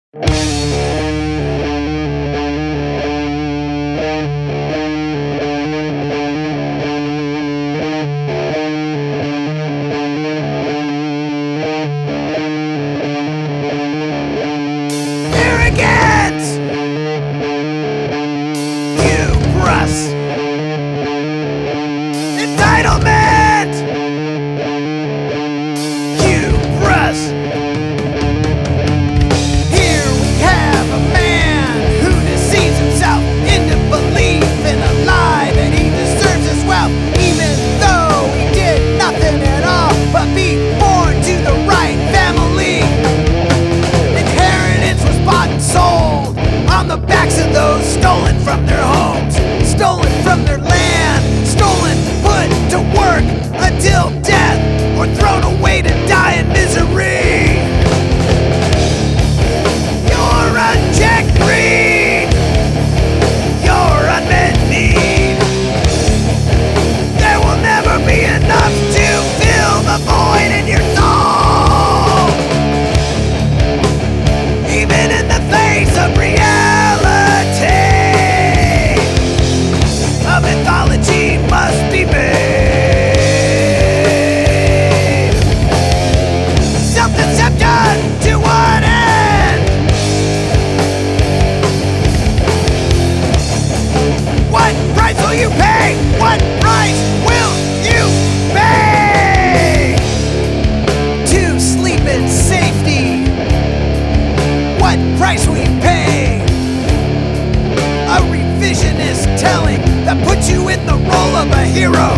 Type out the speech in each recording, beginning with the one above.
Arrogance! Hubris! Entitlement! Hubris! Here we have a man who deceives himself into belief in a lie that he deserves his wealth, even though he did nothing at all but be born to the right family. Inheritance was bought and sold on the backs of those stolen from their homes, stolen from their land, stolen, put to work until death, or thrown away to die in misery. Your unchecked greed, your unmet need. There will never be enough to fill the void in your soul. Even in the face of reality, a mythology must be made. Self-deception, to what end? What price will you pay? What price will you pay? To sleep in safety. What price will you pay? A revisionist telling that puts you in the role of a hero.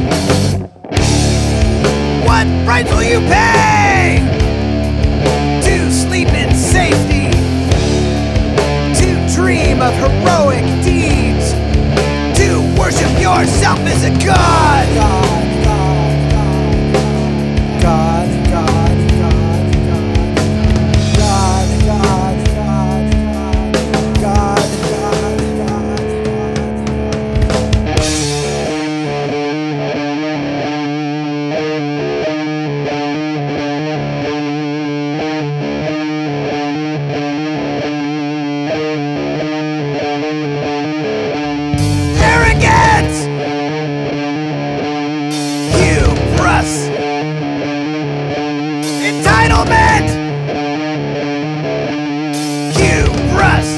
What price will you pay? To sleep in safety. To dream of heroic deeds. To worship yourself as a god. Arrogance! Hubris! Entitlement! Hubris!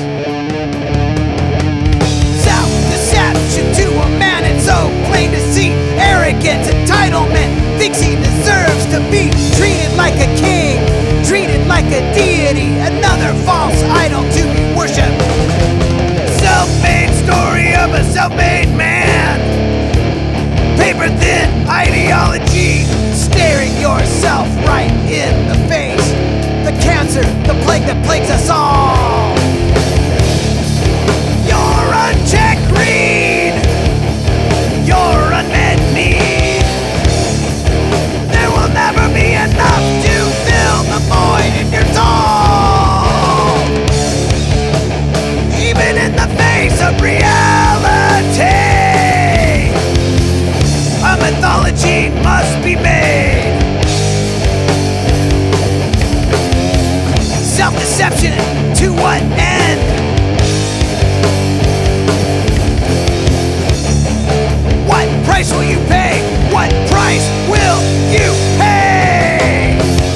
Self-deception to a man, it's so plain to see. Arrogance, entitlement, thinks he deserves to be treated like a king, treated like a deity, another false idol to be worshipped. Self-made story of a self-made man. Paper-thin ideology, staring yourself right in the face. The cancer, the plague that plagues us all. Your unchecked greed, your unmet need. There will never be enough to fill the void in your soul. Even in the face of reality, a mythology must be made. Self-deception, to what end? What price will you pay? What price will you pay?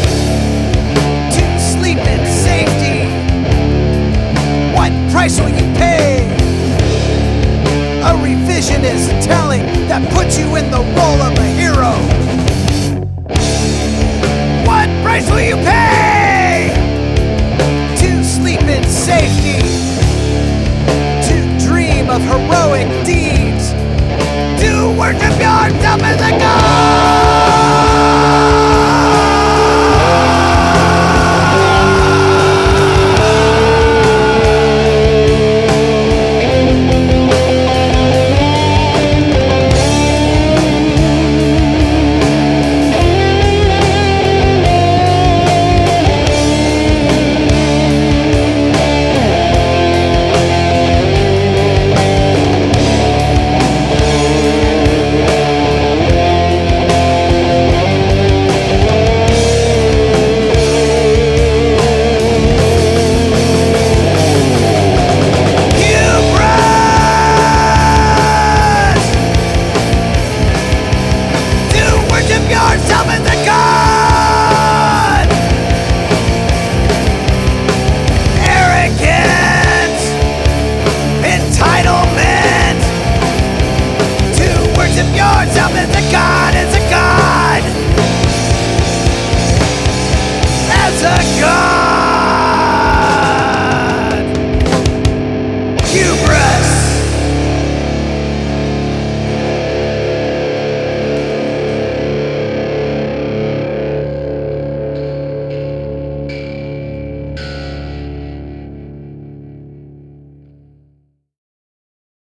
To sleep in safety. What price will you pay? A revisionist telling that puts you in the role of a hero. What price will you pay? To sleep in safety. To dream of heroic deeds. To worship yourself as a god.